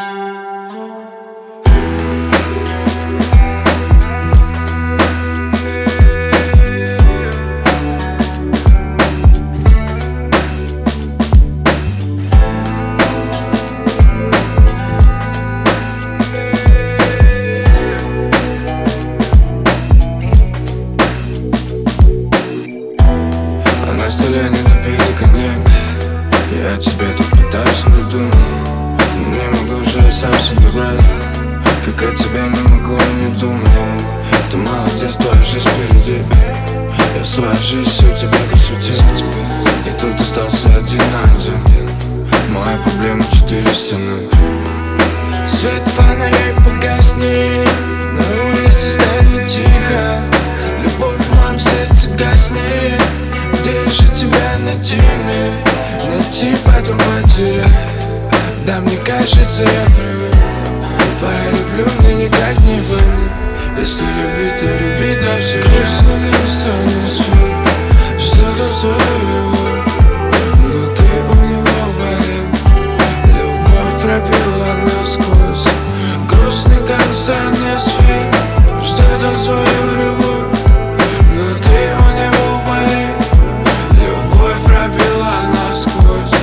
На столе не допитый коньяк. Я тебе тут пытаюсь надумать, но не могу же я сам себе брать. Как о тебе не могу и не думать. Ты молодец, твоя жизнь впереди. Я свою жизнь всю тебе посвятил, и тут остался один на один. Моя проблема 4 стены. Свет фонарей погаснет, на улице станет тихо. Любовь в моем сердце гаснет. Где же тебя найти мне? Найти, потом потерять. Да мне кажется, я привык. Твоя люблю мне никак не понять. Если любить, то любить на всю жизнь. Грустно, как странный свет, что-то своего внутри у него болит. Любовь пробила насквозь. Грустный, как странный свет, что-то свою любовь внутри у него болит. Любовь пробила насквозь.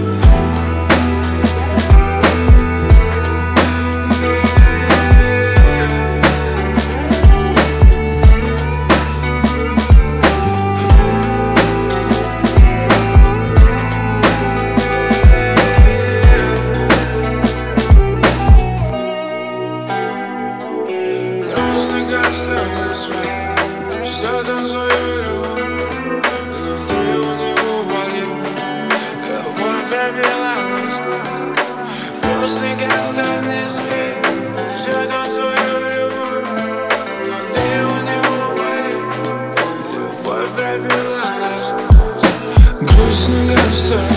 Что-то свою любовь внутри у него болит. Любовь пробила насквозь. Грустный, как странный свет. Что-то свою любовь внутри у него болит. Любовь пробила насквозь. Грустный, как странный